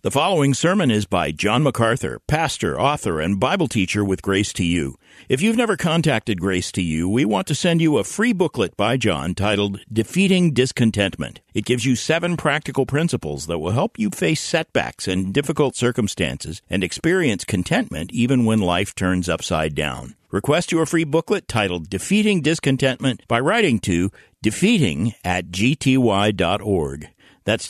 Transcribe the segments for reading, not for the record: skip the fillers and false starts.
The following sermon is by John MacArthur, pastor, author, and Bible teacher with Grace to You. If you've never contacted Grace to You, we want to send you a free booklet by John titled Defeating Discontentment. It gives you 7 practical principles that will help you face setbacks and difficult circumstances and experience contentment even when life turns upside down. Request your free booklet titled Defeating Discontentment by writing to defeating@gty.org. That's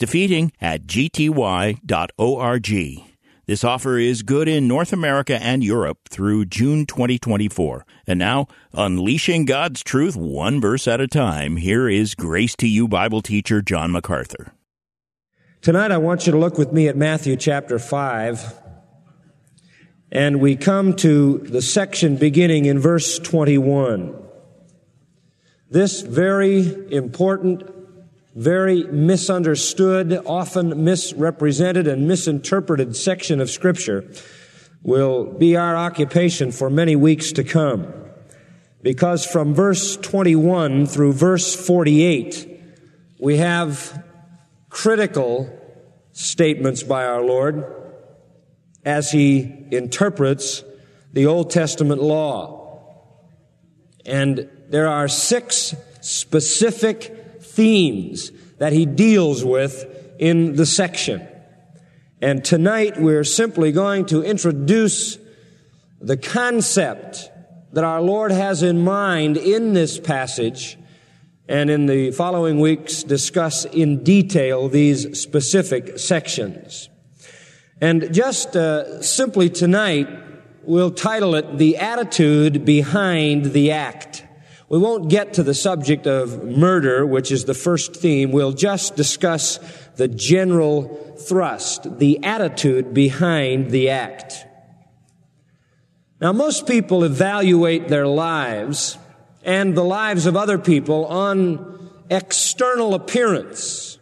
defeating@gty.org. This offer is good in North America and Europe through June 2024. And now, unleashing God's truth one verse at a time, here is Grace to You Bible teacher John MacArthur. Tonight I want you to look with me at Matthew chapter 5, and we come to the section beginning in verse 21. This very important, very misunderstood, often misrepresented and misinterpreted section of Scripture will be our occupation for many weeks to come. Because from verse 21 through verse 48, we have critical statements by our Lord as He interprets the Old Testament law. And there are 6 specific themes that He deals with in the section. And tonight we're simply going to introduce the concept that our Lord has in mind in this passage, and in the following weeks discuss in detail these specific sections. And just simply tonight, we'll title it The Attitude Behind the Act. We won't get to the subject of murder, which is the first theme. We'll just discuss the general thrust, the attitude behind the act. Now, most people evaluate their lives and the lives of other people on external appearance.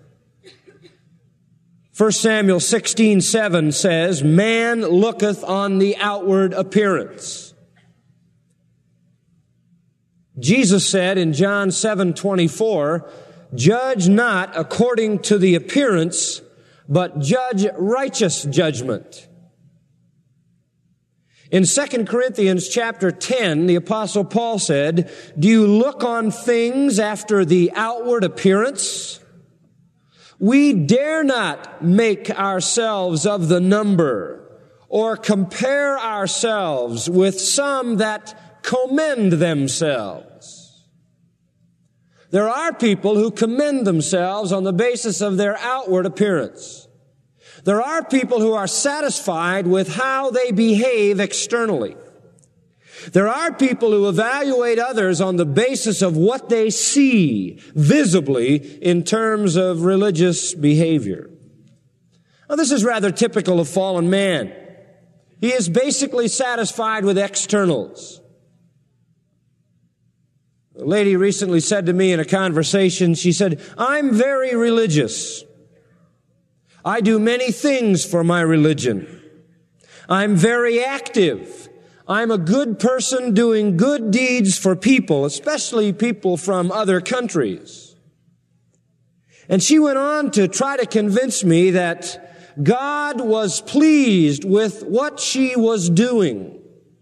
1 Samuel 16:7 says, "Man looketh on the outward appearance." Jesus said in John 7:24, "Judge not according to the appearance, but judge righteous judgment." In 2 Corinthians chapter 10, the Apostle Paul said, "Do you look on things after the outward appearance? We dare not make ourselves of the number, or compare ourselves with some that commend themselves." There are people who commend themselves on the basis of their outward appearance. There are people who are satisfied with how they behave externally. There are people who evaluate others on the basis of what they see visibly in terms of religious behavior. Now, this is rather typical of fallen man. He is basically satisfied with externals. A lady recently said to me in a conversation, she said, "I'm very religious. I do many things for my religion. I'm very active. I'm a good person doing good deeds for people, especially people from other countries." And she went on to try to convince me that God was pleased with what she was doing.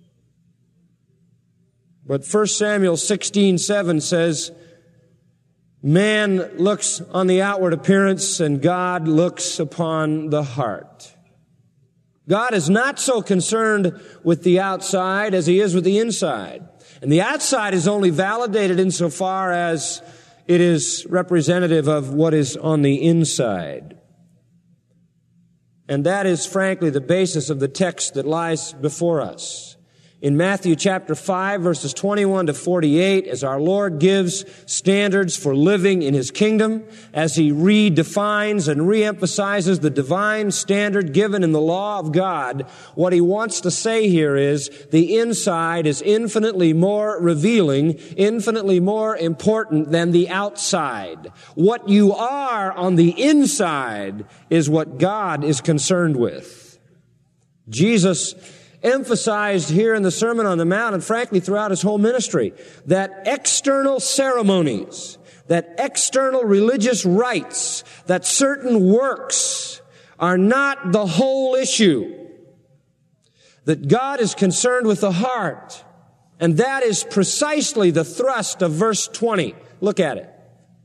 But 1 Samuel 16:7 says, "Man looks on the outward appearance, and God looks upon the heart." God is not so concerned with the outside as He is with the inside. And the outside is only validated insofar as it is representative of what is on the inside. And that is, frankly, the basis of the text that lies before us. In Matthew chapter 5, verses 21 to 48, as our Lord gives standards for living in His kingdom, as He redefines and reemphasizes the divine standard given in the law of God, what He wants to say here is the inside is infinitely more revealing, infinitely more important than the outside. What you are on the inside is what God is concerned with. Jesus emphasized here in the Sermon on the Mount, and frankly throughout His whole ministry, that external ceremonies, that external religious rites, that certain works are not the whole issue. That God is concerned with the heart. And that is precisely the thrust of verse 20. Look at it.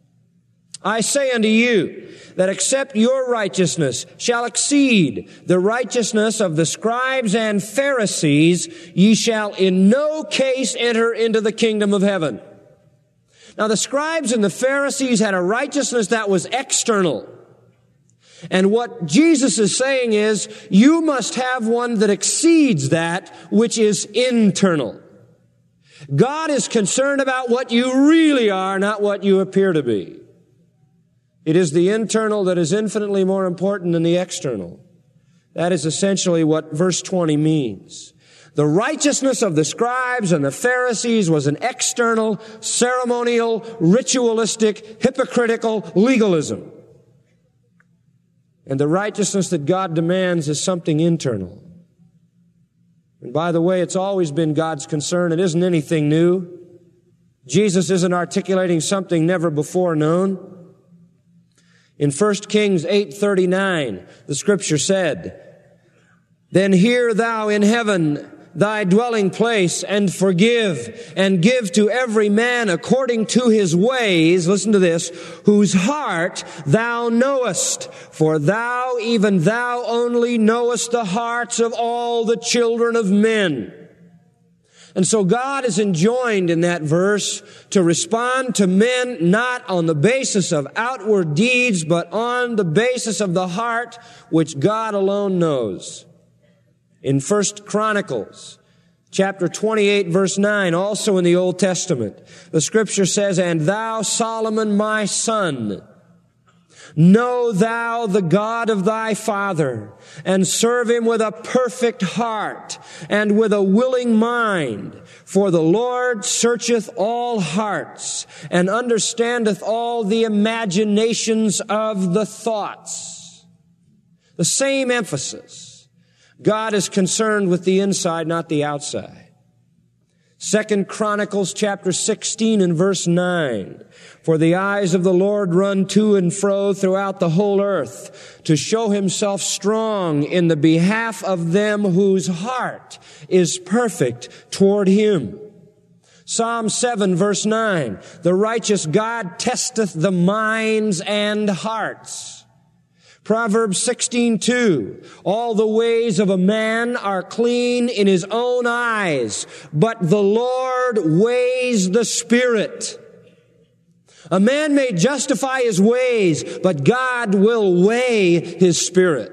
I say unto you that except your righteousness shall exceed the righteousness of the scribes and Pharisees, ye shall in no case enter into the kingdom of heaven. Now the scribes and the Pharisees had a righteousness that was external. And what Jesus is saying is, you must have one that exceeds that which is internal. God is concerned about what you really are, not what you appear to be. It is the internal that is infinitely more important than the external. That is essentially what verse 20 means. The righteousness of the scribes and the Pharisees was an external, ceremonial, ritualistic, hypocritical legalism. And the righteousness that God demands is something internal. And by the way, it's always been God's concern. It isn't anything new. Jesus isn't articulating something never before known. In 1 Kings 8:39, the scripture said, Then hear thou in heaven thy dwelling place, and forgive, and give to every man according to his ways, listen to this, whose heart thou knowest, for thou, even thou only knowest the hearts of all the children of men. And so God is enjoined in that verse to respond to men not on the basis of outward deeds, but on the basis of the heart which God alone knows. In 1 Chronicles, chapter 28, verse 9, also in the Old Testament, the scripture says, And thou, Solomon, my son, know thou the God of thy father, and serve him with a perfect heart, and with a willing mind. For the Lord searcheth all hearts, and understandeth all the imaginations of the thoughts. The same emphasis. God is concerned with the inside, not the outside. 2 Chronicles chapter 16 and verse 9. For the eyes of the Lord run to and fro throughout the whole earth, to show himself strong in the behalf of them whose heart is perfect toward him. Psalm 7 verse 9. The righteous God testeth the minds and hearts. Proverbs 16:2, all the ways of a man are clean in his own eyes, but the Lord weighs the spirit. A man may justify his ways, but God will weigh his spirit.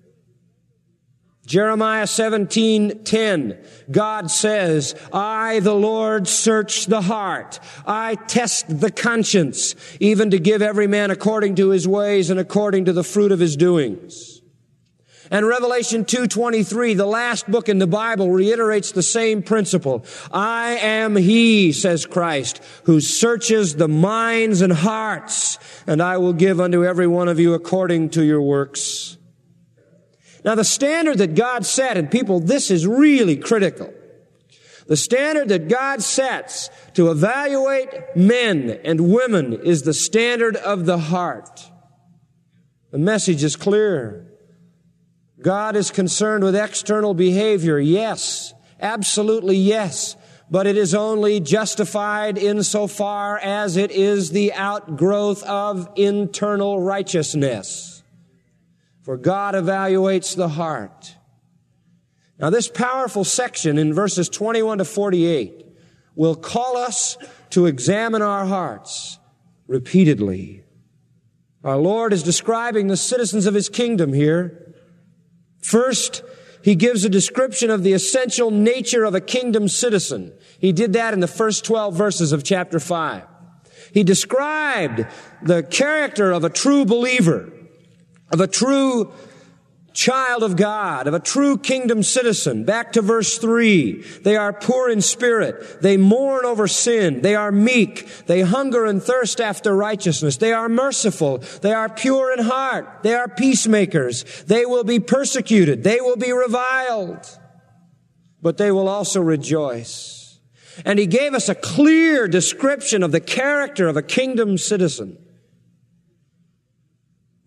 Jeremiah 17:10, God says, I, the Lord, search the heart. I test the conscience, even to give every man according to his ways and according to the fruit of his doings. And Revelation 2:23, the last book in the Bible, reiterates the same principle. I am he, says Christ, who searches the minds and hearts, and I will give unto every one of you according to your works. Now the standard that God set, and people, this is really critical. The standard that God sets to evaluate men and women is the standard of the heart. The message is clear. God is concerned with external behavior. Yes, absolutely yes. But it is only justified insofar as it is the outgrowth of internal righteousness. For God evaluates the heart. Now this powerful section in verses 21 to 48 will call us to examine our hearts repeatedly. Our Lord is describing the citizens of his kingdom here. First, he gives a description of the essential nature of a kingdom citizen. He did that in the first 12 verses of chapter 5. He described the character of a true believer, of a true child of God, of a true kingdom citizen. Back to verse 3. They are poor in spirit. They mourn over sin. They are meek. They hunger and thirst after righteousness. They are merciful. They are pure in heart. They are peacemakers. They will be persecuted. They will be reviled. But they will also rejoice. And he gave us a clear description of the character of a kingdom citizen.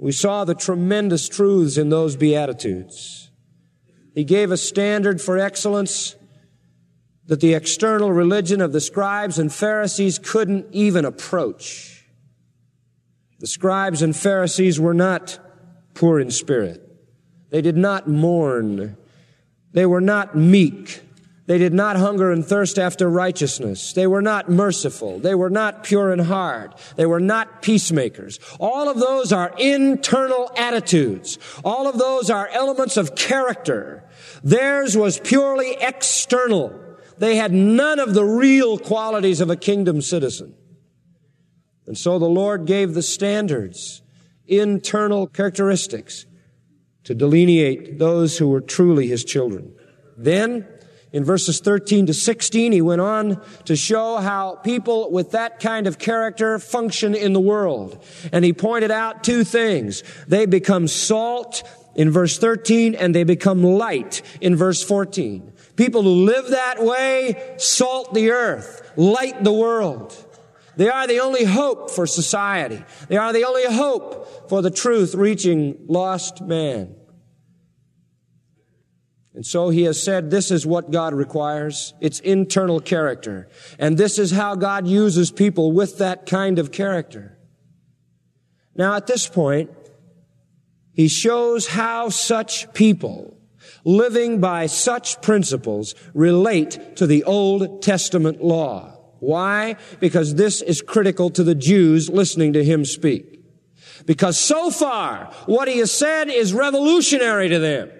We saw the tremendous truths in those Beatitudes. He gave a standard for excellence that the external religion of the scribes and Pharisees couldn't even approach. The scribes and Pharisees were not poor in spirit. They did not mourn. They were not meek. They did not hunger and thirst after righteousness. They were not merciful. They were not pure in heart. They were not peacemakers. All of those are internal attitudes. All of those are elements of character. Theirs was purely external. They had none of the real qualities of a kingdom citizen. And so the Lord gave the standards, internal characteristics, to delineate those who were truly His children. Then, in verses 13 to 16, He went on to show how people with that kind of character function in the world. And He pointed out two things. They become salt in verse 13, and they become light in verse 14. People who live that way salt the earth, light the world. They are the only hope for society. They are the only hope for the truth reaching lost man. And so He has said this is what God requires. It's internal character. And this is how God uses people with that kind of character. Now at this point, He shows how such people, living by such principles, relate to the Old Testament law. Why? Because this is critical to the Jews listening to Him speak. Because so far, what He has said is revolutionary to them.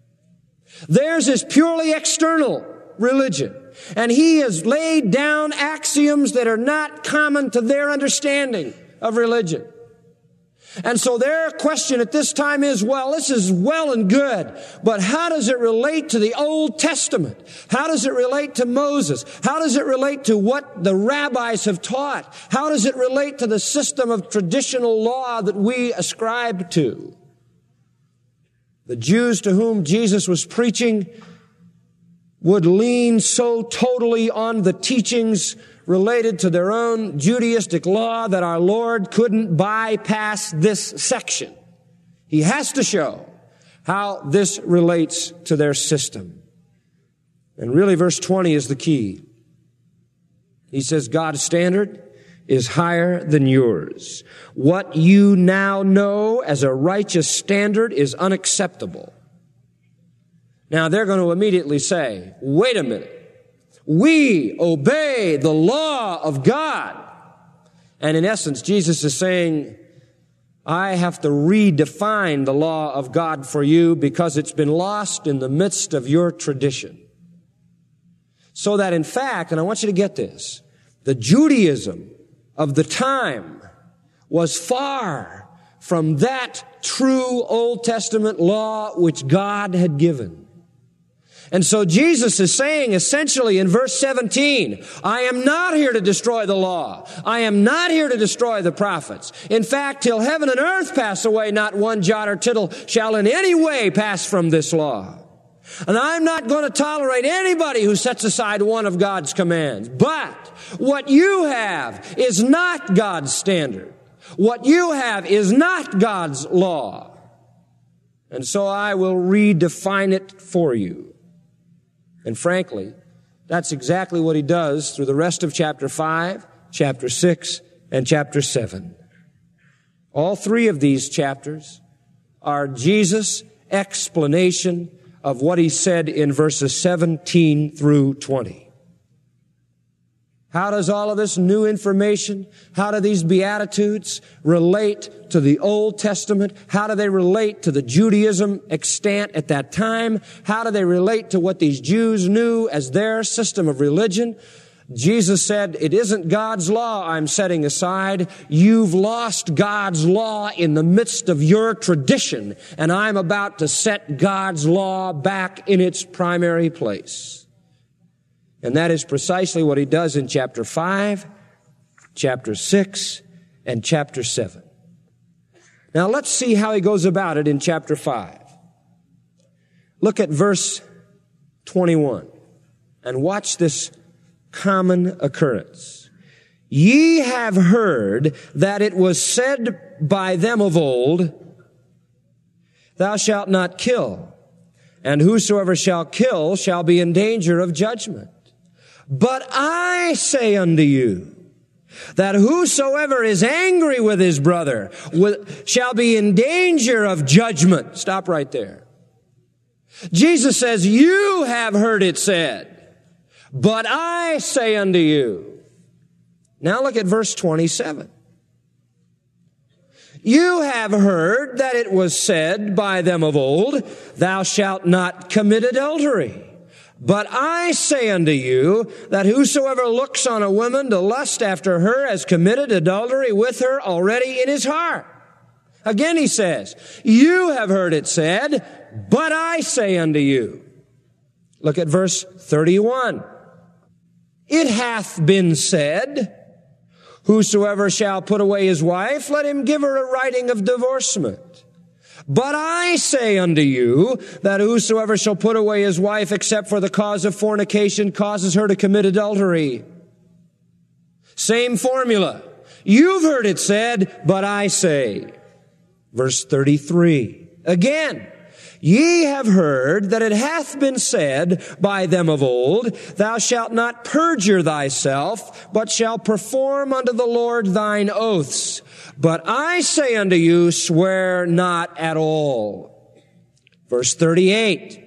Theirs is purely external religion. And He has laid down axioms that are not common to their understanding of religion. And so their question at this time is, well, this is well and good, but how does it relate to the Old Testament? How does it relate to Moses? How does it relate to what the rabbis have taught? How does it relate to the system of traditional law that we ascribe to? The Jews to whom Jesus was preaching would lean so totally on the teachings related to their own Judaistic law that our Lord couldn't bypass this section. He has to show how this relates to their system. And really, verse 20 is the key. He says, God's standard is higher than yours. What you now know as a righteous standard is unacceptable. Now, they're going to immediately say, wait a minute. We obey the law of God. And in essence, Jesus is saying, I have to redefine the law of God for you because it's been lost in the midst of your tradition. So that in fact, and I want you to get this, the Judaism of the time was far from that true Old Testament law which God had given. And so Jesus is saying essentially in verse 17, I am not here to destroy the law. I am not here to destroy the prophets. In fact, till heaven and earth pass away, not one jot or tittle shall in any way pass from this law. And I'm not going to tolerate anybody who sets aside one of God's commands. But what you have is not God's standard. What you have is not God's law. And so I will redefine it for you. And frankly, that's exactly what He does through the rest of chapter 5, chapter 6, and chapter 7. All three of these chapters are Jesus' explanation of what He said in verses 17 through 20. How does all of this new information, how do these Beatitudes relate to the Old Testament? How do they relate to the Judaism extant at that time? How do they relate to what these Jews knew as their system of religion? Jesus said, it isn't God's law I'm setting aside. You've lost God's law in the midst of your tradition, and I'm about to set God's law back in its primary place. And that is precisely what He does in chapter 5, chapter 6, and chapter 7. Now let's see how He goes about it in chapter 5. Look at verse 21 and watch this common occurrence. Ye have heard that it was said by them of old, Thou shalt not kill, and whosoever shall kill shall be in danger of judgment. But I say unto you, that whosoever is angry with his brother shall be in danger of judgment. Stop right there. Jesus says, you have heard it said, but I say unto you. Now look at verse 27. You have heard that it was said by them of old, thou shalt not commit adultery. But I say unto you that whosoever looks on a woman to lust after her has committed adultery with her already in his heart. Again he says, you have heard it said, but I say unto you. Look at verse 31. It hath been said, whosoever shall put away his wife, let him give her a writing of divorcement. But I say unto you that whosoever shall put away his wife except for the cause of fornication causes her to commit adultery. Same formula. You've heard it said, but I say. Verse 33. Again, ye have heard that it hath been said by them of old, thou shalt not perjure thyself, but shalt perform unto the Lord thine oaths. But I say unto you, swear not at all. Verse 38.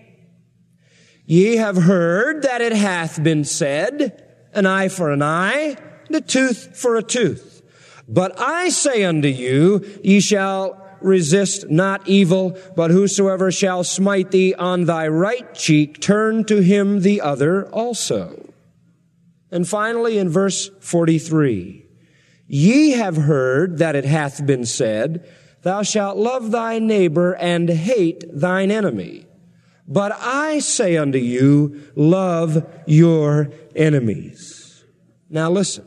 Ye have heard that it hath been said, an eye for an eye, and a tooth for a tooth. But I say unto you, ye shall resist not evil, but whosoever shall smite thee on thy right cheek, turn to him the other also. And finally, in verse 43, ye have heard that it hath been said, thou shalt love thy neighbor and hate thine enemy. But I say unto you, love your enemies. Now listen.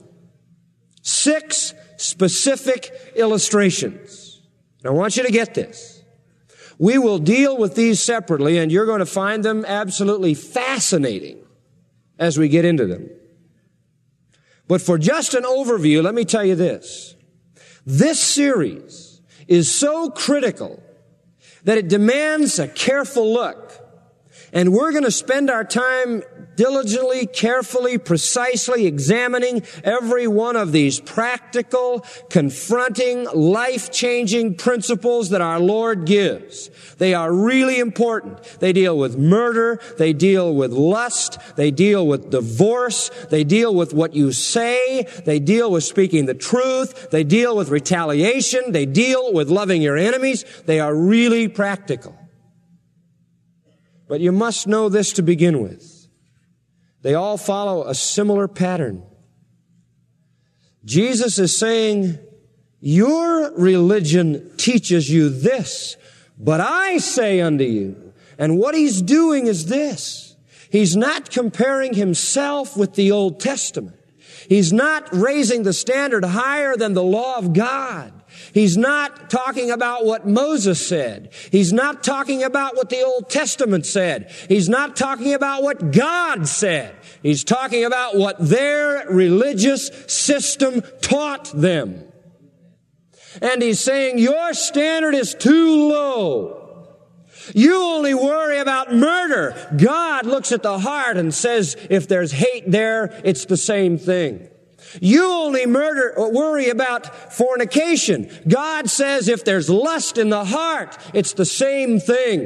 6 specific illustrations. Now I want you to get this. We will deal with these separately, and you're going to find them absolutely fascinating as we get into them. But for just an overview, let me tell you this. This series is so critical that it demands a careful look. And we're going to spend our time diligently, carefully, precisely examining every one of these practical, confronting, life-changing principles that our Lord gives. They are really important. They deal with murder. They deal with lust. They deal with divorce. They deal with what you say. They deal with speaking the truth. They deal with retaliation. They deal with loving your enemies. They are really practical. But you must know this to begin with. They all follow a similar pattern. Jesus is saying, your religion teaches you this, but I say unto you. And what he's doing is this. He's not comparing himself with the Old Testament. He's not raising the standard higher than the law of God. He's not talking about what Moses said. He's not talking about what the Old Testament said. He's not talking about what God said. He's talking about what their religious system taught them. And he's saying, your standard is too low. You only worry about murder. God looks at the heart and says, if there's hate there, it's the same thing. You only worry about fornication. God says if there's lust in the heart, it's the same thing.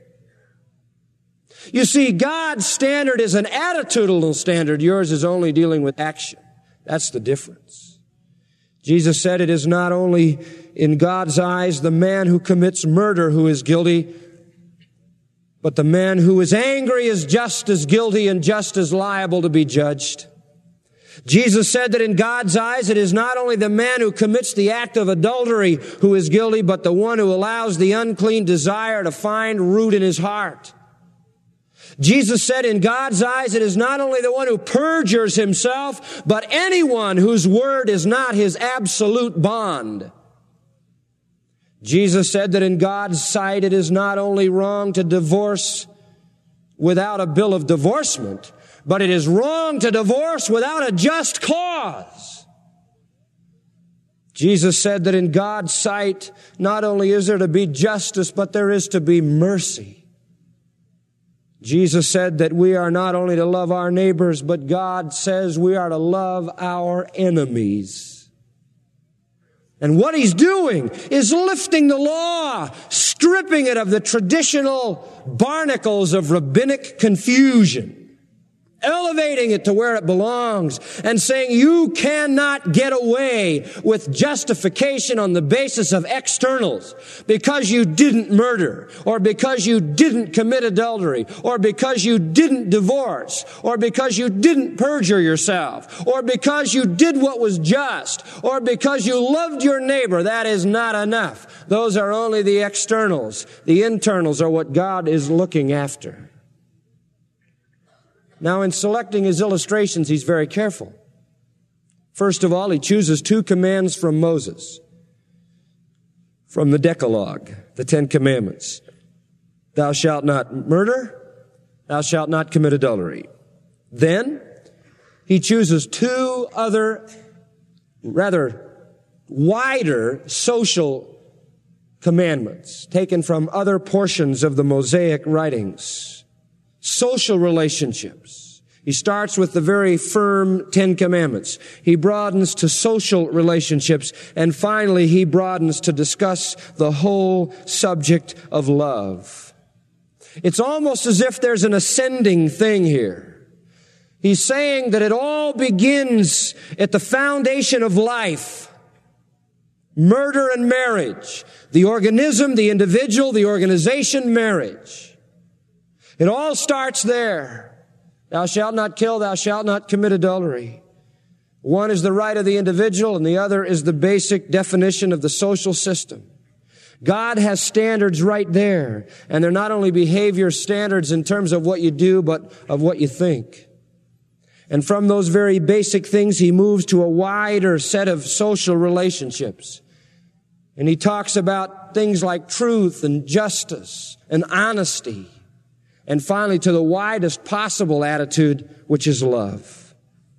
You see, God's standard is an attitudinal standard. Yours is only dealing with action. That's the difference. Jesus said it is not only in God's eyes the man who commits murder who is guilty, but the man who is angry is just as guilty and just as liable to be judged. Jesus said that in God's eyes it is not only the man who commits the act of adultery who is guilty, but the one who allows the unclean desire to find root in his heart. Jesus said in God's eyes it is not only the one who perjures himself, but anyone whose word is not his absolute bond. Jesus said that in God's sight it is not only wrong to divorce without a bill of divorcement, but it is wrong to divorce without a just cause. Jesus said that in God's sight, not only is there to be justice, but there is to be mercy. Jesus said that we are not only to love our neighbors, but God says we are to love our enemies. And what He's doing is lifting the law, stripping it of the traditional barnacles of rabbinic confusion, elevating it to where it belongs, and saying you cannot get away with justification on the basis of externals because you didn't murder, or because you didn't commit adultery, or because you didn't divorce, or because you didn't perjure yourself, or because you did what was just, or because you loved your neighbor. That is not enough. Those are only the externals. The internals are what God is looking after. Now, in selecting his illustrations, he's very careful. First of all, he chooses 2 commands from Moses, from the Decalogue, the 10 Commandments. Thou shalt not murder, thou shalt not commit adultery. Then, he chooses 2 other, rather wider social commandments taken from other portions of the Mosaic writings. Social relationships. He starts with the very firm 10 Commandments. He broadens to social relationships. And finally, he broadens to discuss the whole subject of love. It's almost as if there's an ascending thing here. He's saying that it all begins at the foundation of life. Murder and marriage. The organism, the individual, the organization, marriage. It all starts there. Thou shalt not kill, thou shalt not commit adultery. One is the right of the individual, and the other is the basic definition of the social system. God has standards right there, and they're not only behavior standards in terms of what you do, but of what you think. And from those very basic things, he moves to a wider set of social relationships. And he talks about things like truth and justice and honesty. And finally, to the widest possible attitude, which is love.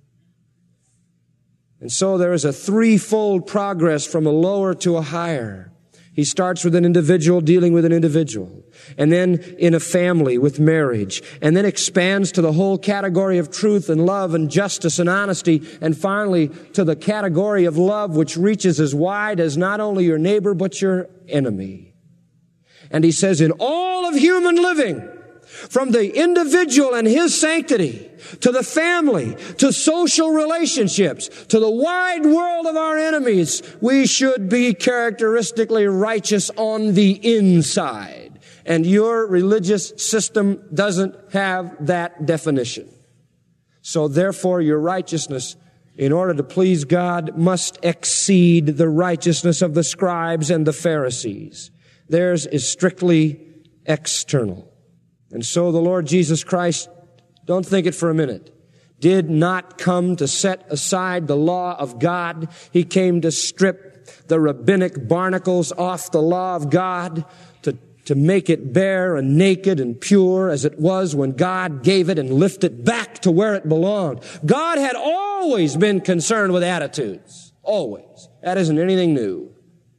And so there is a threefold progress from a lower to a higher. He starts with an individual dealing with an individual, and then in a family with marriage, and then expands to the whole category of truth and love and justice and honesty, and finally to the category of love which reaches as wide as not only your neighbor but your enemy. And he says, in all of human living, from the individual and his sanctity, to the family, to social relationships, to the wide world of our enemies, we should be characteristically righteous on the inside. And your religious system doesn't have that definition. So therefore, your righteousness, in order to please God, must exceed the righteousness of the scribes and the Pharisees. Theirs is strictly external. And so the Lord Jesus Christ, don't think it for a minute, did not come to set aside the law of God. He came to strip the rabbinic barnacles off the law of God, to make it bare and naked and pure as it was when God gave it, and lift it back to where it belonged. God had always been concerned with attitudes. Always. That isn't anything new.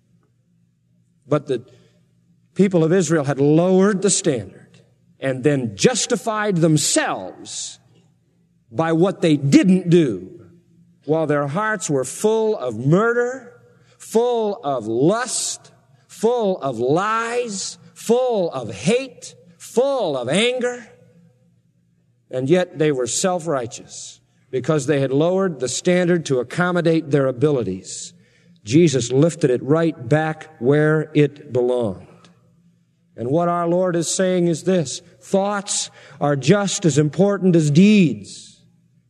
But the people of Israel had lowered the standard, and then justified themselves by what they didn't do, while their hearts were full of murder, full of lust, full of lies, full of hate, full of anger. And yet they were self-righteous because they had lowered the standard to accommodate their abilities. Jesus lifted it right back where it belonged. And what our Lord is saying is this: thoughts are just as important as deeds.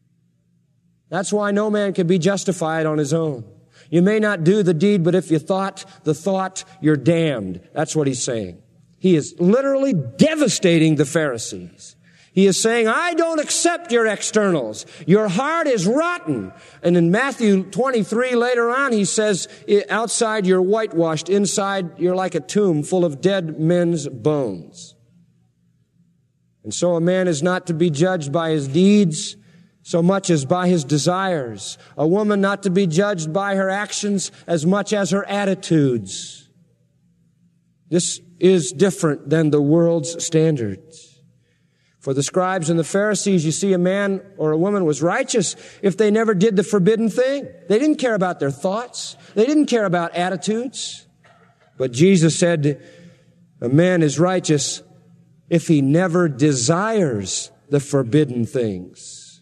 That's why no man can be justified on his own. You may not do the deed, but if you thought the thought, you're damned. That's what he's saying. He is literally devastating the Pharisees. He is saying, I don't accept your externals. Your heart is rotten. And in Matthew 23 later on, he says, outside you're whitewashed, inside you're like a tomb full of dead men's bones. And so a man is not to be judged by his deeds, so much as by his desires. A woman not to be judged by her actions as much as her attitudes. This is different than the world's standards. For the scribes and the Pharisees, you see, a man or a woman was righteous if they never did the forbidden thing. They didn't care about their thoughts. They didn't care about attitudes. But Jesus said, a man is righteous if he never desires the forbidden things.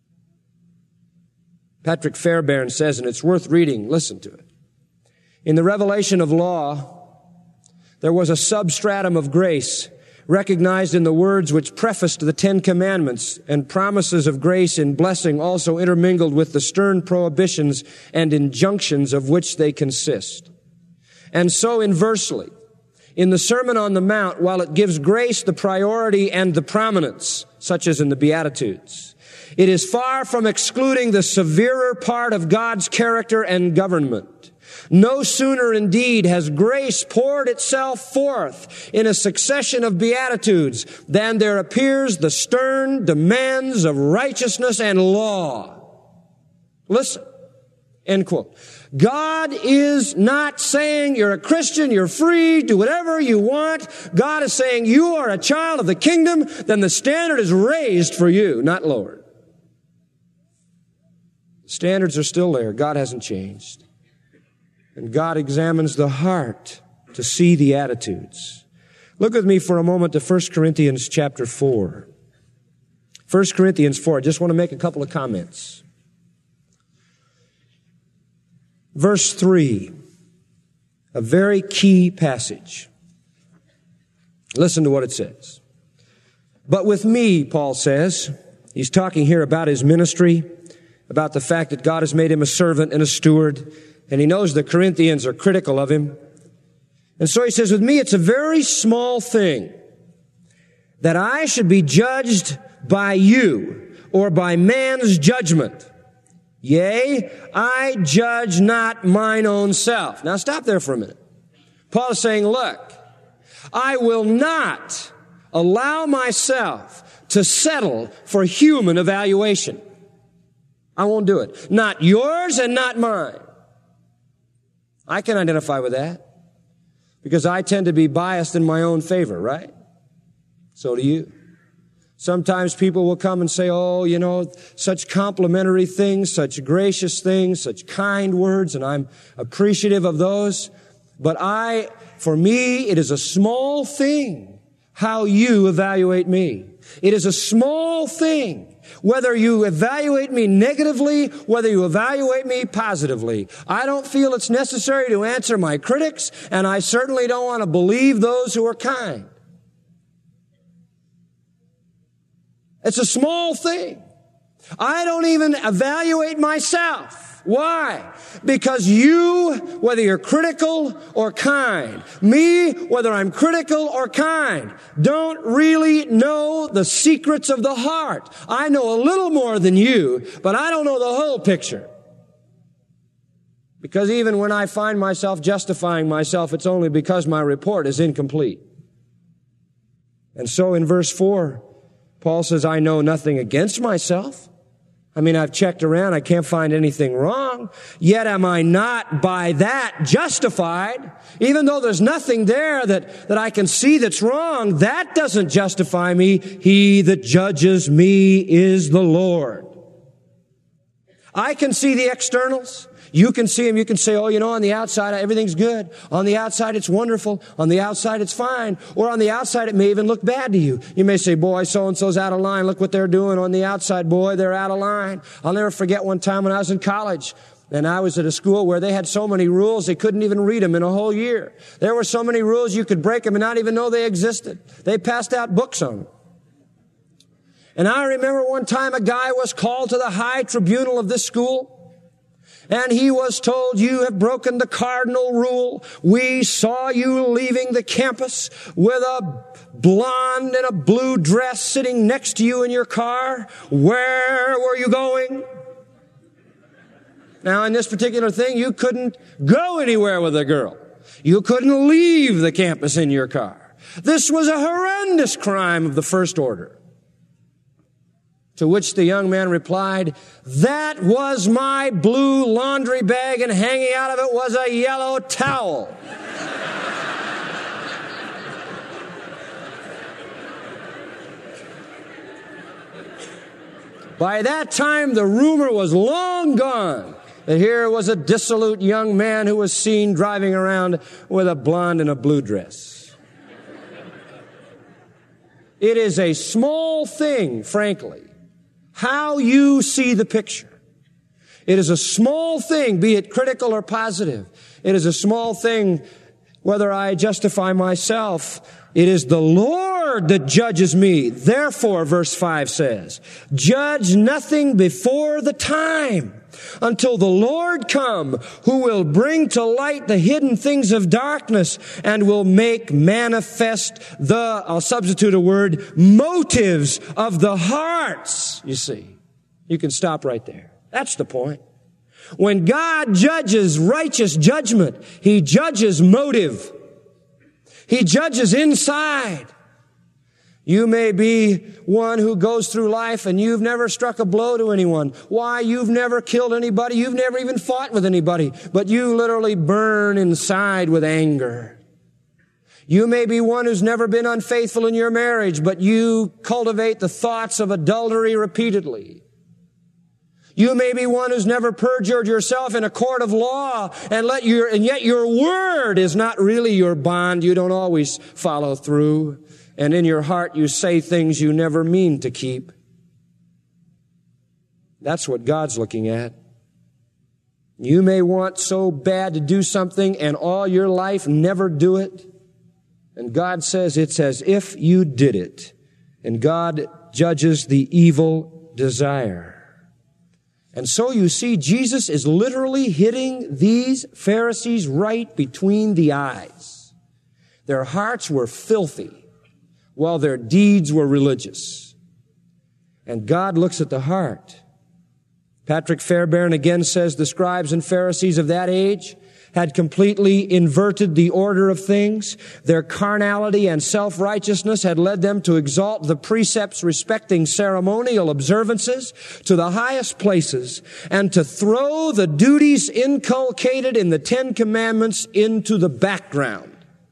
Patrick Fairbairn says, and it's worth reading, listen to it. In the revelation of law, there was a substratum of grace recognized in the words which prefaced the Ten Commandments, and promises of grace and blessing also intermingled with the stern prohibitions and injunctions of which they consist. And so inversely, in the Sermon on the Mount, while it gives grace the priority and the prominence, such as in the Beatitudes, it is far from excluding the severer part of God's character and government. No sooner indeed has grace poured itself forth in a succession of beatitudes than there appears the stern demands of righteousness and law. Listen, end quote. God is not saying you're a Christian, you're free, do whatever you want. God is saying you are a child of the kingdom, then the standard is raised for you, not lowered. Standards are still there. God hasn't changed. And God examines the heart to see the attitudes. Look with me for a moment to 1 Corinthians chapter 4. 1 Corinthians 4. I just want to make a couple of comments. Verse 3. A very key passage. Listen to what it says. But with me, Paul says, he's talking here about his ministry, about the fact that God has made him a servant and a steward. And he knows the Corinthians are critical of him. And so he says, with me, it's a very small thing that I should be judged by you or by man's judgment. Yea, I judge not mine own self. Now stop there for a minute. Paul is saying, look, I will not allow myself to settle for human evaluation. I won't do it. Not yours and not mine. I can identify with that because I tend to be biased in my own favor, right? So do you. Sometimes people will come and say, oh, you know, such complimentary things, such gracious things, such kind words, and I'm appreciative of those. But for me, it is a small thing how you evaluate me. It is a small thing whether you evaluate me negatively, whether you evaluate me positively. I don't feel it's necessary to answer my critics, and I certainly don't want to believe those who are kind. It's a small thing. I don't even evaluate myself. Why? Because you, whether you're critical or kind, me, whether I'm critical or kind, don't really know the secrets of the heart. I know a little more than you, but I don't know the whole picture. Because even when I find myself justifying myself, it's only because my report is incomplete. And so in verse 4, Paul says, I know nothing against myself. I mean, I've checked around. I can't find anything wrong. Yet am I not by that justified? Even though there's nothing there that I can see that's wrong, that doesn't justify me. He that judges me is the Lord. I can see the externals. You can see them. You can say, oh, you know, on the outside, everything's good. On the outside, it's wonderful. On the outside, it's fine. Or on the outside, it may even look bad to you. You may say, boy, so-and-so's out of line. Look what they're doing on the outside. Boy, they're out of line. I'll never forget one time when I was in college. And I was at a school where they had so many rules, they couldn't even read them in a whole year. There were so many rules, you could break them and not even know they existed. They passed out books on them. And I remember one time a guy was called to the high tribunal of this school. And he was told, you have broken the cardinal rule. We saw you leaving the campus with a blonde in a blue dress sitting next to you in your car. Where were you going? Now, in this particular thing, you couldn't go anywhere with a girl. You couldn't leave the campus in your car. This was a horrendous crime of the first order. To which the young man replied, "That was my blue laundry bag, and hanging out of it was a yellow towel." By that time, the rumor was long gone that here was a dissolute young man who was seen driving around with a blonde in a blue dress. It is a small thing, frankly, how you see the picture. It is a small thing, be it critical or positive. It is a small thing whether I justify myself. It is the Lord that judges me. Therefore, verse 5 says, judge nothing before the time, until the Lord come, who will bring to light the hidden things of darkness and will make manifest I'll substitute a word, motives of the hearts. You see, you can stop right there. That's the point. When God judges righteous judgment, He judges motive. He judges inside. You may be one who goes through life and you've never struck a blow to anyone. Why? You've never killed anybody. You've never even fought with anybody. But you literally burn inside with anger. You may be one who's never been unfaithful in your marriage, but you cultivate the thoughts of adultery repeatedly. You may be one who's never perjured yourself in a court of law, and yet your word is not really your bond. You don't always follow through. And in your heart you say things you never mean to keep. That's what God's looking at. You may want so bad to do something and all your life never do it. And God says it's as if you did it. And God judges the evil desire. And so you see, Jesus is literally hitting these Pharisees right between the eyes. Their hearts were filthy, while their deeds were religious. And God looks at the heart. Patrick Fairbairn again says the scribes and Pharisees of that age had completely inverted the order of things. Their carnality and self-righteousness had led them to exalt the precepts respecting ceremonial observances to the highest places and to throw the duties inculcated in the Ten Commandments into the background.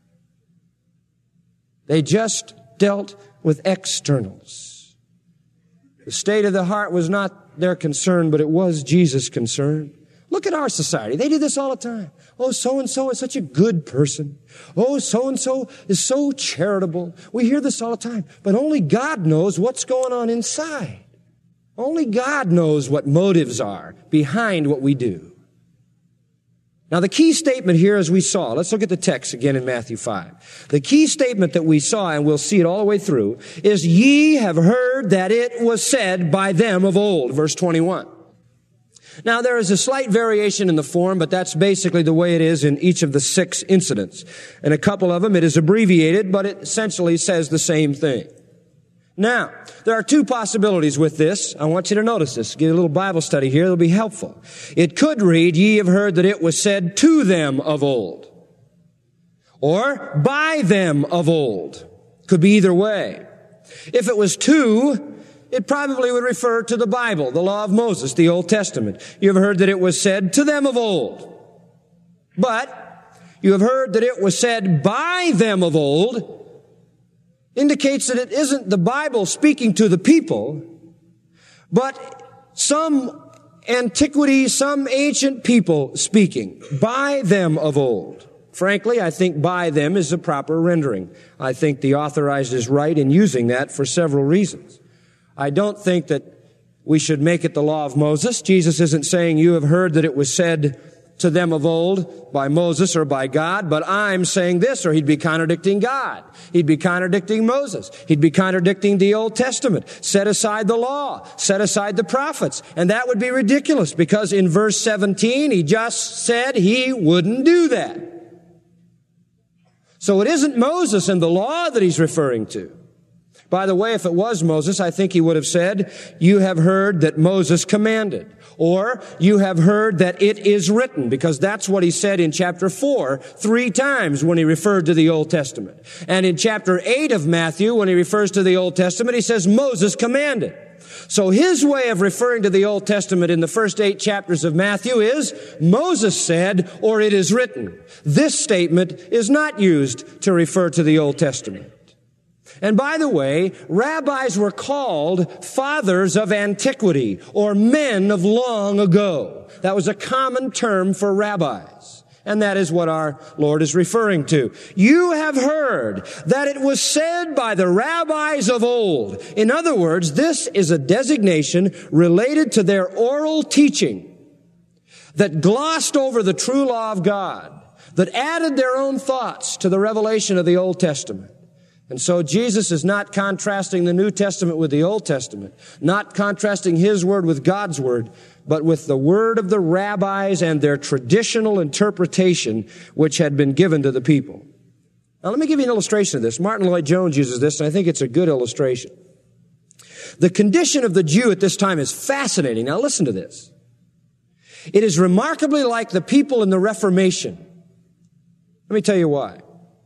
They just dealt with externals. The state of the heart was not their concern, but it was Jesus' concern. Look at our society. They do this all the time. Oh, so-and-so is such a good person. Oh, so-and-so is so charitable. We hear this all the time. But only God knows what's going on inside. Only God knows what motives are behind what we do. Now, the key statement here, as we saw, let's look at the text again in Matthew 5. The key statement that we saw, and we'll see it all the way through, is ye have heard that it was said by them of old, verse 21. Now, there is a slight variation in the form, but that's basically the way it is in each of the 6 incidents. In a couple of them, it is abbreviated, but it essentially says the same thing. Now, there are 2 possibilities with this. I want you to notice this. Get a little Bible study here. It'll be helpful. It could read, ye have heard that it was said to them of old. Or by them of old. Could be either way. If it was to, it probably would refer to the Bible, the law of Moses, the Old Testament. You have heard that it was said to them of old. But you have heard that it was said by them of old indicates that it isn't the Bible speaking to the people, but some antiquity, some ancient people speaking by them of old. Frankly, I think by them is the proper rendering. I think the authorized is right in using that for several reasons. I don't think that we should make it the law of Moses. Jesus isn't saying you have heard that it was said to them of old by Moses or by God, but I'm saying this, or he'd be contradicting God. He'd be contradicting Moses. He'd be contradicting the Old Testament. Set aside the law. Set aside the prophets. And that would be ridiculous because in verse 17, he just said he wouldn't do that. So it isn't Moses and the law that he's referring to. By the way, if it was Moses, I think he would have said, you have heard that Moses commanded. Or, you have heard that it is written, because that's what he said in chapter 4, 3 times when he referred to the Old Testament. And in chapter 8 of Matthew, when he refers to the Old Testament, he says Moses commanded. So his way of referring to the Old Testament in the first 8 chapters of Matthew is, Moses said, or it is written. This statement is not used to refer to the Old Testament. And by the way, rabbis were called fathers of antiquity, or men of long ago. That was a common term for rabbis. And that is what our Lord is referring to. You have heard that it was said by the rabbis of old. In other words, this is a designation related to their oral teaching that glossed over the true law of God, that added their own thoughts to the revelation of the Old Testament. And so Jesus is not contrasting the New Testament with the Old Testament, not contrasting His Word with God's Word, but with the word of the rabbis and their traditional interpretation which had been given to the people. Now let me give you an illustration of this. Martin Lloyd-Jones uses this, and I think it's a good illustration. The condition of the Jew at this time is fascinating. Now listen to this. It is remarkably like the people in the Reformation. Let me tell you why.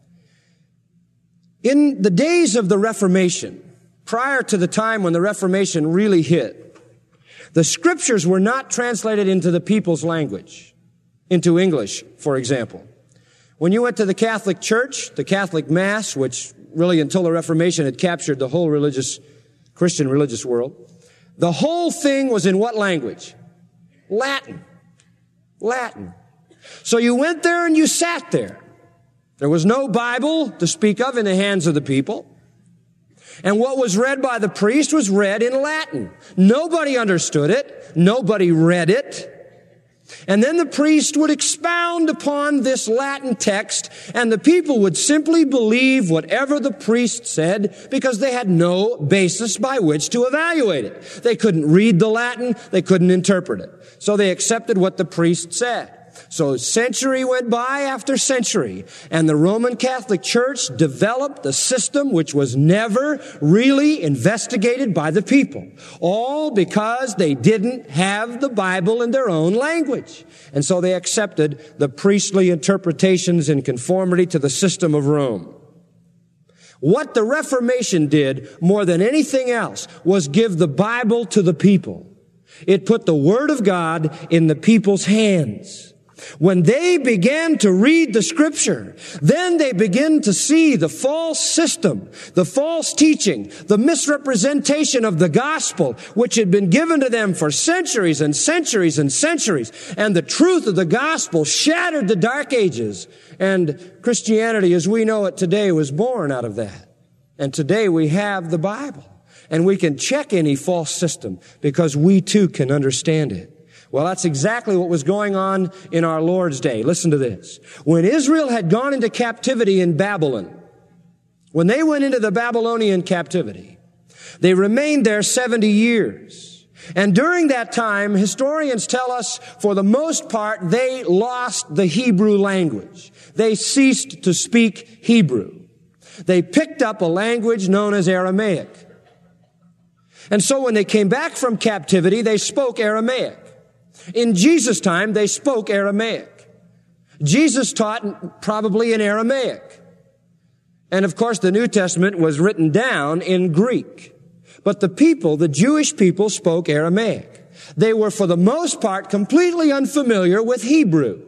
In the days of the Reformation, prior to the time when the Reformation really hit, the Scriptures were not translated into the people's language, into English, for example. When you went to the Catholic Church, the Catholic Mass, which really until the Reformation had captured the whole Christian religious world, the whole thing was in what language? Latin. Latin. So you went there and you sat there. There was no Bible to speak of in the hands of the people. And what was read by the priest was read in Latin. Nobody understood it. Nobody read it. And then the priest would expound upon this Latin text, and the people would simply believe whatever the priest said because they had no basis by which to evaluate it. They couldn't read the Latin. They couldn't interpret it. So they accepted what the priest said. So century went by after century, and the Roman Catholic Church developed a system which was never really investigated by the people, all because they didn't have the Bible in their own language. And so they accepted the priestly interpretations in conformity to the system of Rome. What the Reformation did more than anything else was give the Bible to the people. It put the Word of God in the people's hands. When they began to read the Scripture, then they begin to see the false system, the false teaching, the misrepresentation of the gospel, which had been given to them for centuries and centuries and centuries. And the truth of the gospel shattered the dark ages. And Christianity, as we know it today, was born out of that. And today we have the Bible. And we can check any false system because we too can understand it. Well, that's exactly what was going on in our Lord's day. Listen to this. When Israel had gone into captivity in Babylon, when they went into the Babylonian captivity, they remained there 70 years. And during that time, historians tell us, for the most part, they lost the Hebrew language. They ceased to speak Hebrew. They picked up a language known as Aramaic. And so when they came back from captivity, they spoke Aramaic. In Jesus' time, they spoke Aramaic. Jesus taught probably in Aramaic. And of course, the New Testament was written down in Greek. But the people, the Jewish people, spoke Aramaic. They were, for the most part, completely unfamiliar with Hebrew,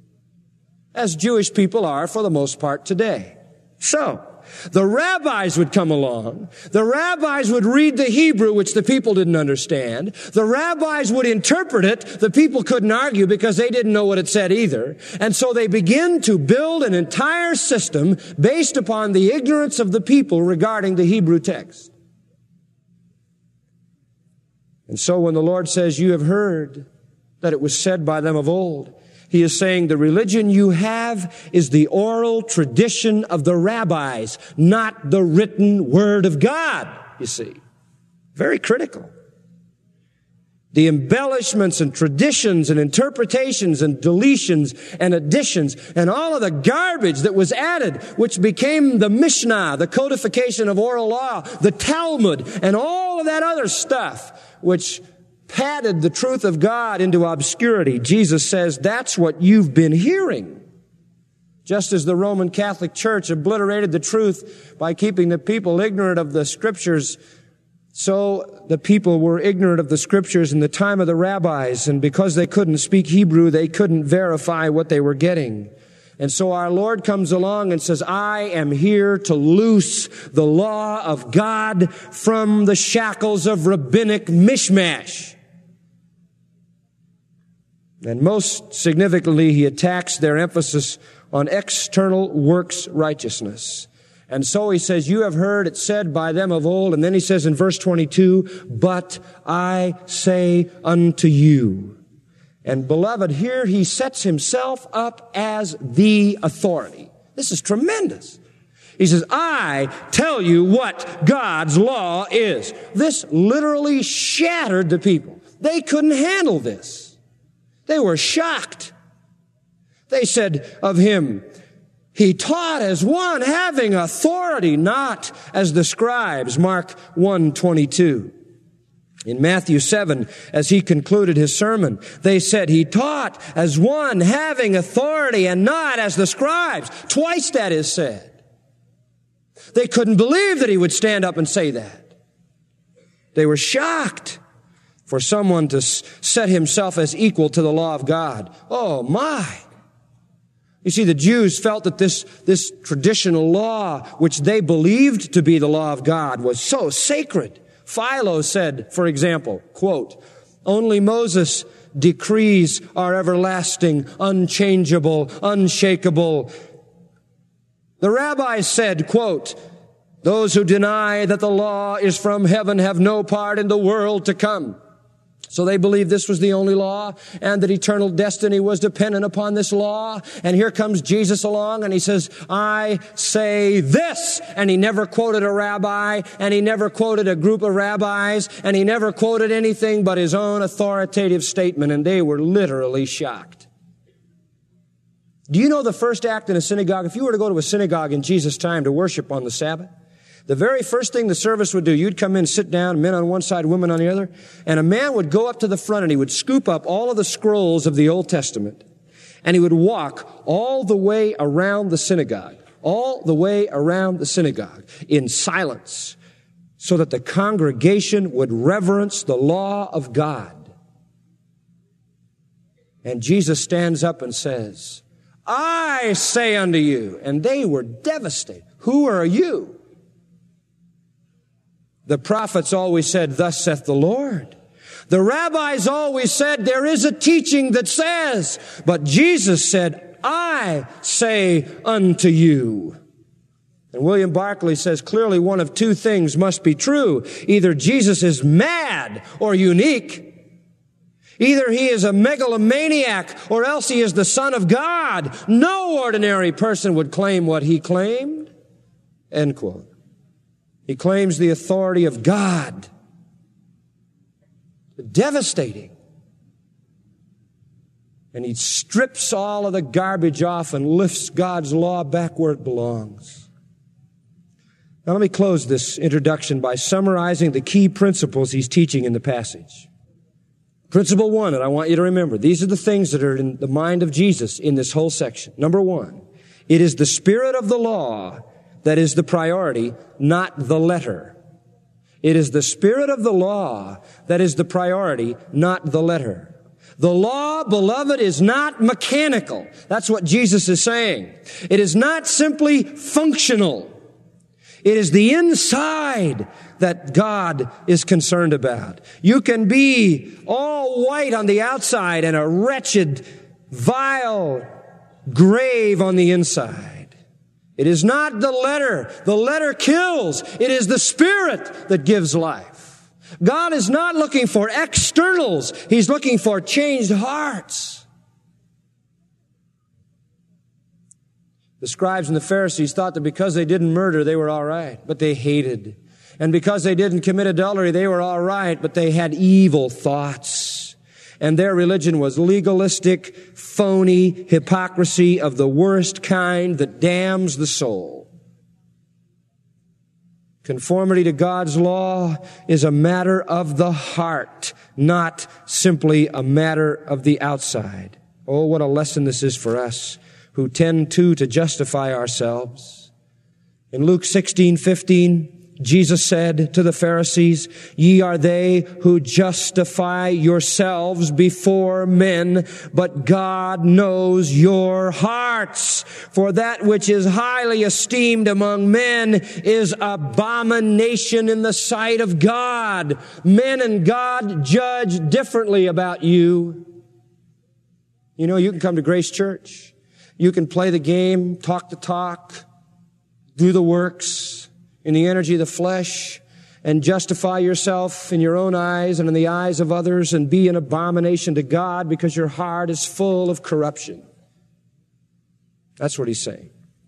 as Jewish people are for the most part today. So, the rabbis would come along. The rabbis would read the Hebrew, which the people didn't understand. The rabbis would interpret it. The people couldn't argue because they didn't know what it said either. And so they begin to build an entire system based upon the ignorance of the people regarding the Hebrew text. And so when the Lord says, you have heard that it was said by them of old, He is saying the religion you have is the oral tradition of the rabbis, not the written word of God, you see. Very critical. The embellishments and traditions and interpretations and deletions and additions and all of the garbage that was added, which became the Mishnah, the codification of oral law, the Talmud, and all of that other stuff, which padded the truth of God into obscurity. Jesus says that's what you've been hearing. Just as the Roman Catholic Church obliterated the truth by keeping the people ignorant of the Scriptures So the people were ignorant of the Scriptures in the time of the rabbis, and because they couldn't speak Hebrew, they couldn't verify what they were getting. And so our Lord comes along and says, I am here to loose the law of God from the shackles of rabbinic mishmash. And most significantly, he attacks their emphasis on external works righteousness. And so he says, you have heard it said by them of old. And then he says in verse 22, but I say unto you. And beloved, here he sets himself up as the authority. This is tremendous. He says, I tell you what God's law is. This literally shattered the people. They couldn't handle this. They were shocked. They said of him, he taught as one having authority, not as the scribes. Mark 1:22. In Matthew 7, as he concluded his sermon, they said he taught as one having authority and not as the scribes. Twice that is said. They couldn't believe that he would stand up and say that. They were shocked for someone to set himself as equal to the law of God. Oh my! You see, the Jews felt that this traditional law, which they believed to be the law of God, was so sacred. Philo said, for example, quote, only Moses' decrees are everlasting, unchangeable, unshakable. The rabbis said, quote, those who deny that the law is from heaven have no part in the world to come. So they believed this was the only law and that eternal destiny was dependent upon this law. And here comes Jesus along and he says, I say this. And he never quoted a rabbi and he never quoted a group of rabbis and he never quoted anything but his own authoritative statement. And they were literally shocked. Do you know the first act in a synagogue? If you were to go to a synagogue in Jesus' time to worship on the Sabbath, the very first thing the service would do, you'd come in, sit down, men on one side, women on the other, and a man would go up to the front and he would scoop up all of the scrolls of the Old Testament, and he would walk all the way around the synagogue, in silence, so that the congregation would reverence the law of God. And Jesus stands up and says, I say unto you, and they were devastated. Who are you? The prophets always said, thus saith the Lord. The rabbis always said, there is a teaching that says, but Jesus said, I say unto you. And William Barclay says, clearly one of two things must be true. Either Jesus is mad or unique. Either he is a megalomaniac or else he is the Son of God. No ordinary person would claim what he claimed. End quote. He claims the authority of God. Devastating. And he strips all of the garbage off and lifts God's law back where it belongs. Now let me close this introduction by summarizing the key principles he's teaching in the passage. Principle 1, and I want you to remember, these are the things that are in the mind of Jesus in this whole section. Number 1, it is the spirit of the law that is the priority, not the letter. It is the spirit of the law that is the priority, not the letter. The law, beloved, is not mechanical. That's what Jesus is saying. It is not simply functional. It is the inside that God is concerned about. You can be all white on the outside and a wretched, vile grave on the inside. It is not the letter. The letter kills. It is the Spirit that gives life. God is not looking for externals. He's looking for changed hearts. The scribes and the Pharisees thought that because they didn't murder, they were all right, but they hated. And because they didn't commit adultery, they were all right, but they had evil thoughts. And their religion was legalistic, phony hypocrisy of the worst kind that damns the soul. Conformity to God's law is a matter of the heart, not simply a matter of the outside. Oh, what a lesson this is for us who tend to justify ourselves. In Luke 16:15, Jesus said to the Pharisees, "Ye are they who justify yourselves before men, but God knows your hearts. For that which is highly esteemed among men is abomination in the sight of God." Men and God judge differently about you. You know, you can come to Grace Church. You can play the game, talk the talk, do the works in the energy of the flesh, and justify yourself in your own eyes and in the eyes of others and be an abomination to God because your heart is full of corruption. That's what he's saying.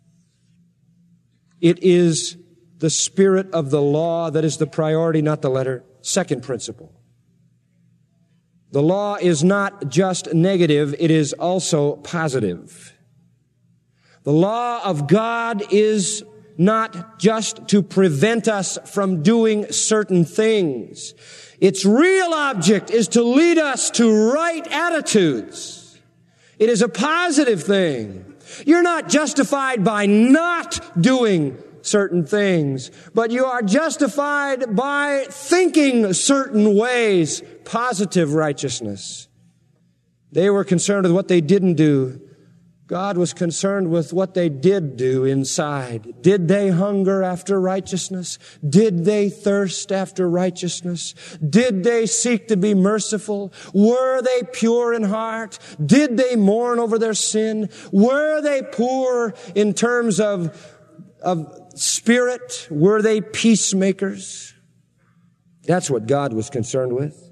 It is the spirit of the law that is the priority, not the letter. Second principle. The law is not just negative, it is also positive. The law of God is not just to prevent us from doing certain things. Its real object is to lead us to right attitudes. It is a positive thing. You're not justified by not doing certain things, but you are justified by thinking certain ways. Positive righteousness. They were concerned with what they didn't do. God was concerned with what they did do inside. Did they hunger after righteousness? Did they thirst after righteousness? Did they seek to be merciful? Were they pure in heart? Did they mourn over their sin? Were they poor in terms of spirit? Were they peacemakers? That's what God was concerned with.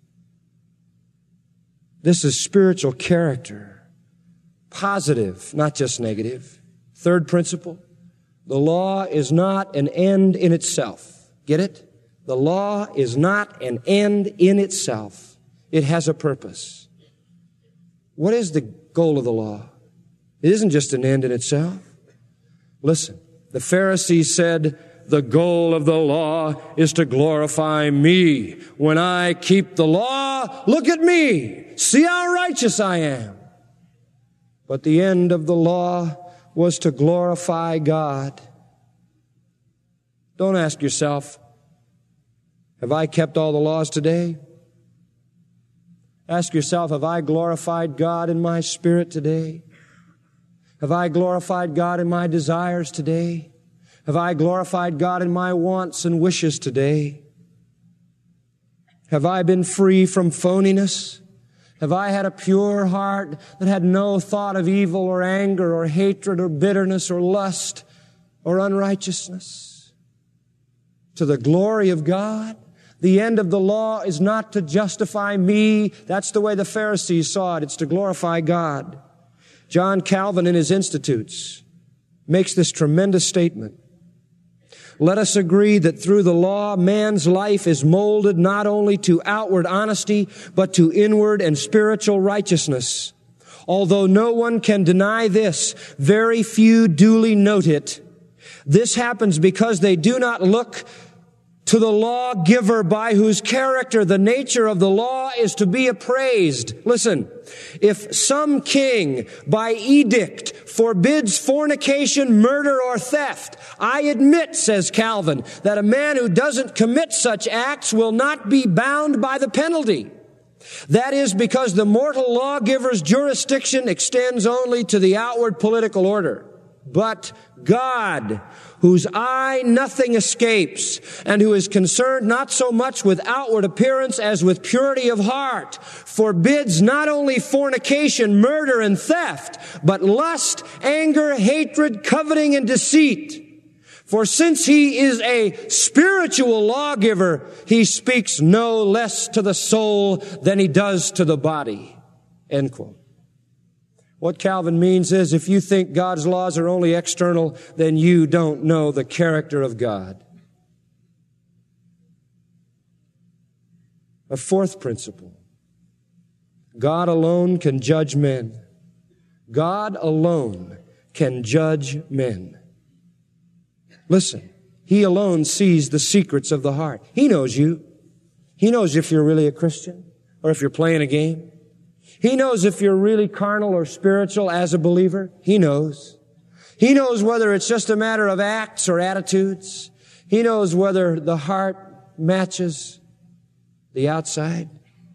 This is spiritual character. Positive, not just negative. Third principle, the law is not an end in itself. Get it? The law is not an end in itself. It has a purpose. What is the goal of the law? It isn't just an end in itself. Listen, the Pharisees said, "The goal of the law is to glorify me. When I keep the law, look at me. See how righteous I am." But the end of the law was to glorify God. Don't ask yourself, have I kept all the laws today? Ask yourself, have I glorified God in my spirit today? Have I glorified God in my desires today? Have I glorified God in my wants and wishes today? Have I been free from phoniness? Have I had a pure heart that had no thought of evil or anger or hatred or bitterness or lust or unrighteousness? To the glory of God. The end of the law is not to justify me. That's the way the Pharisees saw it. It's to glorify God. John Calvin in his Institutes makes this tremendous statement. Let us agree that through the law, man's life is molded not only to outward honesty, but to inward and spiritual righteousness. Although no one can deny this, very few duly note it. This happens because they do not look to the lawgiver by whose character the nature of the law is to be appraised. Listen, if some king by edict forbids fornication, murder, or theft, I admit, says Calvin, that a man who doesn't commit such acts will not be bound by the penalty. That is because the mortal lawgiver's jurisdiction extends only to the outward political order. But God, whose eye nothing escapes, and who is concerned not so much with outward appearance as with purity of heart, forbids not only fornication, murder, and theft, but lust, anger, hatred, coveting, and deceit. For since he is a spiritual lawgiver, he speaks no less to the soul than he does to the body. End quote. What Calvin means is if you think God's laws are only external, then you don't know the character of God. A fourth principle. God alone can judge men. God alone can judge men. Listen, He alone sees the secrets of the heart. He knows you. He knows if you're really a Christian or if you're playing a game. He knows if you're really carnal or spiritual as a believer. He knows. He knows whether it's just a matter of acts or attitudes. He knows whether the heart matches the outside.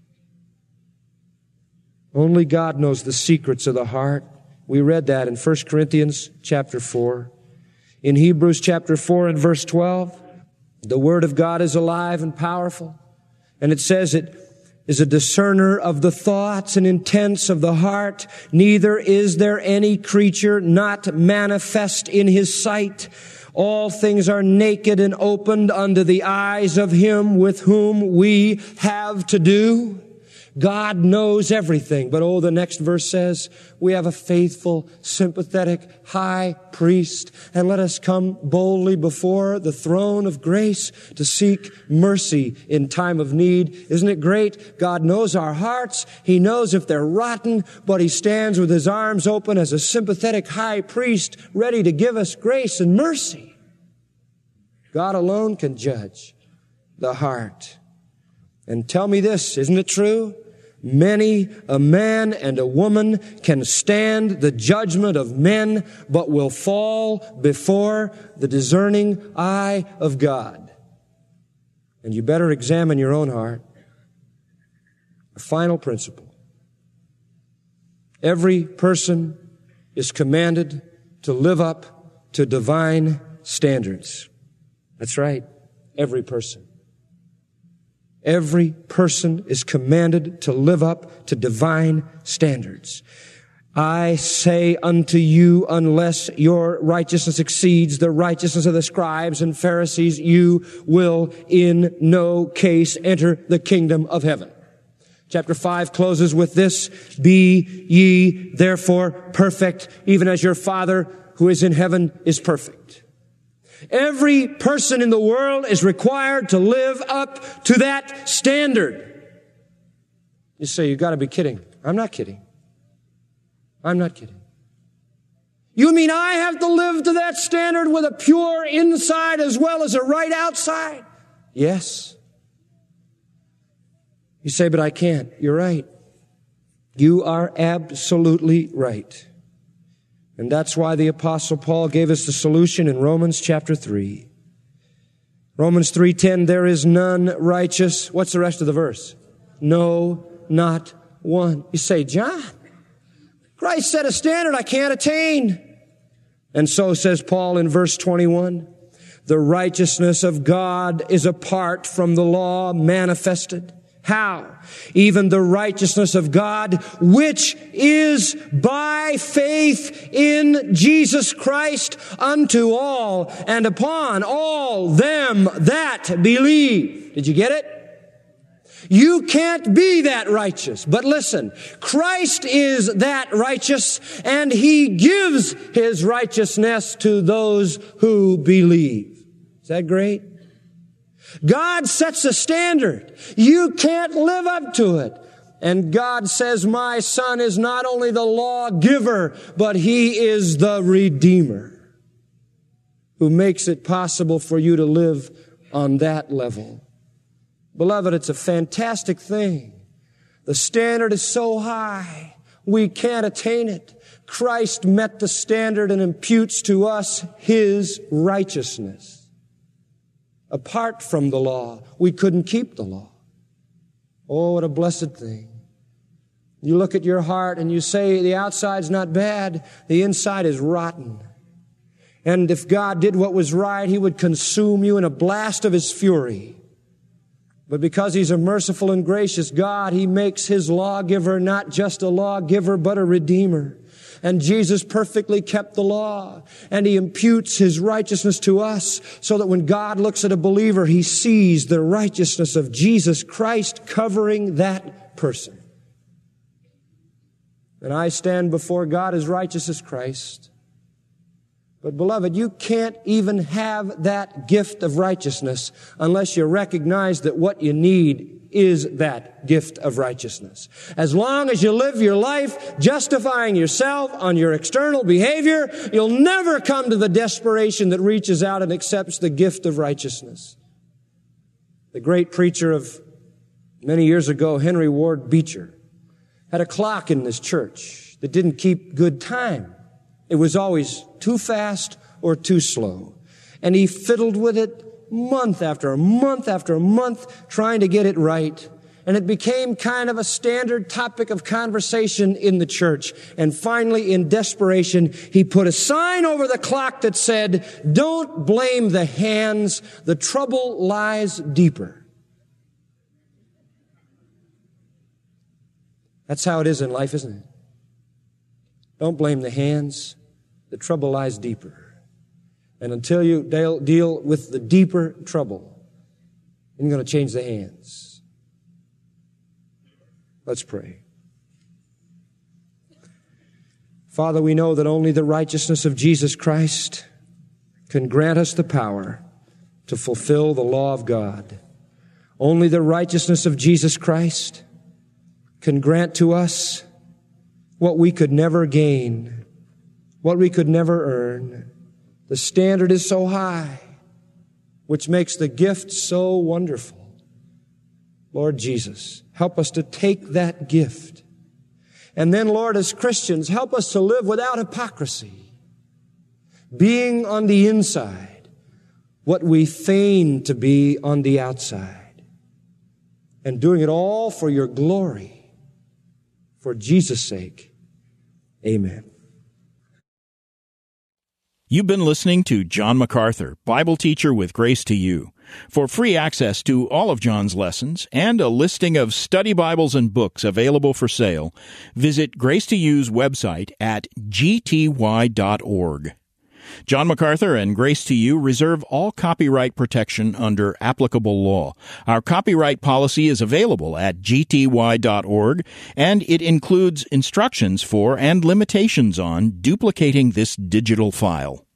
Only God knows the secrets of the heart. We read that in 1 Corinthians chapter 4. In Hebrews chapter 4 and verse 12, the Word of God is alive and powerful. And it says it is a discerner of the thoughts and intents of the heart. Neither is there any creature not manifest in His sight. All things are naked and opened unto the eyes of Him with whom we have to do. God knows everything. But the next verse says, we have a faithful, sympathetic high priest, and let us come boldly before the throne of grace to seek mercy in time of need. Isn't it great? God knows our hearts. He knows if they're rotten, but He stands with His arms open as a sympathetic high priest, ready to give us grace and mercy. God alone can judge the heart. And tell me this, isn't it true? Many a man and a woman can stand the judgment of men, but will fall before the discerning eye of God. And you better examine your own heart. A final principle. Every person is commanded to live up to divine standards. That's right. Every person. Every person is commanded to live up to divine standards. I say unto you, unless your righteousness exceeds the righteousness of the scribes and Pharisees, you will in no case enter the kingdom of heaven. Chapter 5 closes with this, be ye therefore perfect, even as your Father who is in heaven is perfect. Every person in the world is required to live up to that standard. You say, you've got to be kidding. I'm not kidding. I'm not kidding. You mean I have to live to that standard with a pure inside as well as a right outside? Yes. You say, but I can't. You're right. You are absolutely right. And that's why the Apostle Paul gave us the solution in Romans chapter 3. Romans 3:10, there is none righteous. What's the rest of the verse? No, not one. You say, John, Christ set a standard I can't attain. And so says Paul in verse 21, the righteousness of God is apart from the law manifested. How? Even the righteousness of God, which is by faith in Jesus Christ unto all and upon all them that believe. Did you get it? You can't be that righteous. But listen, Christ is that righteous, and He gives His righteousness to those who believe. Is that great? God sets a standard. You can't live up to it. And God says, my Son is not only the lawgiver, but He is the Redeemer who makes it possible for you to live on that level. Beloved, it's a fantastic thing. The standard is so high, we can't attain it. Christ met the standard and imputes to us His righteousness. Apart from the law, we couldn't keep the law. Oh, what a blessed thing. You look at your heart and you say, the outside's not bad, the inside is rotten. And if God did what was right, He would consume you in a blast of His fury. But because He's a merciful and gracious God, He makes His lawgiver not just a lawgiver, but a redeemer. And Jesus perfectly kept the law, and He imputes His righteousness to us so that when God looks at a believer, He sees the righteousness of Jesus Christ covering that person. And I stand before God as righteous as Christ. But beloved, you can't even have that gift of righteousness unless you recognize that what you need is that gift of righteousness. As long as you live your life justifying yourself on your external behavior, you'll never come to the desperation that reaches out and accepts the gift of righteousness. The great preacher of many years ago, Henry Ward Beecher, had a clock in his church that didn't keep good time. It was always too fast or too slow. And he fiddled with it month after month after month trying to get it right. And it became kind of a standard topic of conversation in the church. And finally, in desperation, he put a sign over the clock that said, "Don't blame the hands. The trouble lies deeper." That's how it is in life, isn't it? Don't blame the hands. The trouble lies deeper. And until you deal with the deeper trouble, you're going to change the hands. Let's pray. Father, we know that only the righteousness of Jesus Christ can grant us the power to fulfill the law of God. Only the righteousness of Jesus Christ can grant to us what we could never gain, what we could never earn. The standard is so high, which makes the gift so wonderful. Lord Jesus, help us to take that gift. And then, Lord, as Christians, help us to live without hypocrisy, being on the inside what we feign to be on the outside, and doing it all for your glory, for Jesus' sake. Amen. You've been listening to John MacArthur, Bible teacher with Grace to You. For free access to all of John's lessons and a listing of study Bibles and books available for sale, visit Grace to You's website at gty.org. John MacArthur and Grace to You reserve all copyright protection under applicable law. Our copyright policy is available at gty.org, and it includes instructions for and limitations on duplicating this digital file.